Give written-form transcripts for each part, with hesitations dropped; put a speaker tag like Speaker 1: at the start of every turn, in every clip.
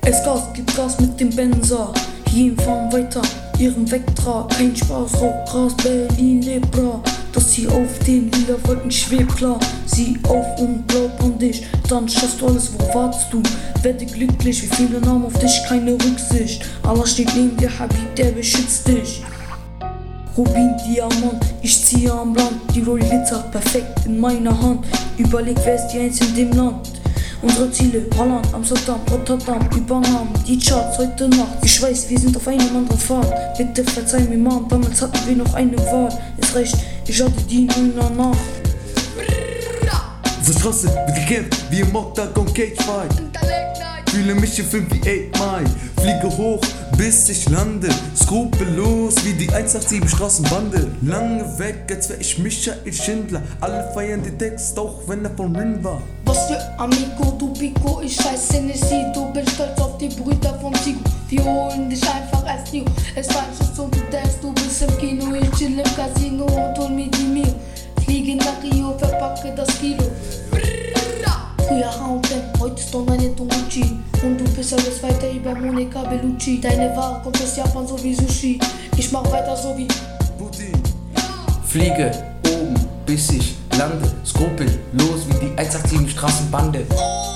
Speaker 1: Es Gas, gibt Gas mit dem Benzer. Hier fahren weiter, ihren Vektra. Kein Spaß, Rauch, Gras, Berlin, Lebra. Dass sie auf den lila Wolken schwebt, klar. Sieh auf und glaub an dich, dann schaffst du alles, wo wartest du? Werde glücklich, wie viele Namen auf dich, keine Rücksicht. Allah steht neben dir, Habib, der beschützt dich. Rubin, Diamant, ich ziehe am Land. Die Rolli glitzert perfekt in meiner Hand. Überleg, wer ist die Einzige in dem Land? Unsere Ziele, Holland, Amsterdam, Rotterdam, übernahmen die Charts heute Nacht. Ich weiß, wir sind auf einem anderen Pfad. Bitte verzeih mir, Mann, damals hatten wir noch eine Wahl. Ist recht, ich hatte die Nuna nach.
Speaker 2: Zur Straße wird gekämpft, wie im Octagon Cage Fight. Fühle mich im Film wie 8 Mile. Fliege hoch, bis ich lande. Skrupellos wie die 187 Straßenbande. Lange weg, als wär ich Michael Schindler. Alle feiern den Text, auch wenn er von Rin war.
Speaker 3: Was für Amigo, du Pico, ich scheiß Tennessee. Du bin stolz auf die Brüder vom Tigo. Wir holen dich einfach als New. Es war ein Schuss und du denkst, du bist im Kino. Ich chill im Casino und hol mir die Mio. Fliege nach Rio, verpacke das Kilo. Früher Haunten, heute ist online Tomuchi. Und du bist alles weiter über Monica Bellucci. Deine Ware kommt aus Japan so wie Sushi. Ich mach weiter so wie
Speaker 2: Putin.
Speaker 4: Fliege oben, bis ich lande. Skrupellos wie die 187 Straßenbande.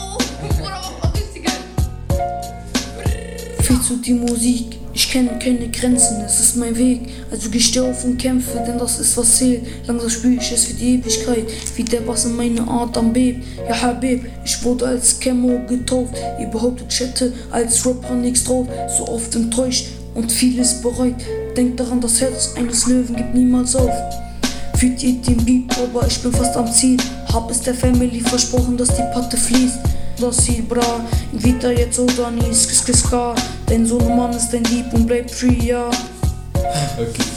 Speaker 1: Viel zu die Musik, ich kenne keine Grenzen, es ist mein Weg. Also geh steh auf und kämpfe, denn das ist was zählt. Langsam spür ich es für die Ewigkeit, wie der Bass in meine Art am bebt. Ja Habib, ich wurde als Chemo getauft. Ihr behauptet, ich hätte als Rapper nichts drauf. So oft enttäuscht und vieles bereut. Denkt daran, das Herz eines Löwen gibt niemals auf. Fühlt ihr den Beat, aber ich bin fast am Ziel. Hab es der Family versprochen, dass die Patte fließt. Das sie bra, invita jetzt oder nie, skiska. Dein Sohnemann ist ein Dieb und bleibt free, ja.
Speaker 4: Okay.